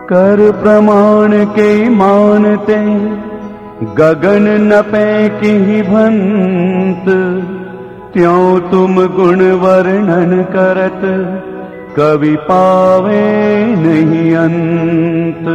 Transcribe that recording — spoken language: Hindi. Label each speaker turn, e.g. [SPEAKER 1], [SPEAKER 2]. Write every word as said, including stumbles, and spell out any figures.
[SPEAKER 1] कर प्रमाण के मानते गगन न पैकी भंत, त्यों तुम गुण वर्णन करत कवि पावे नहीं अंत।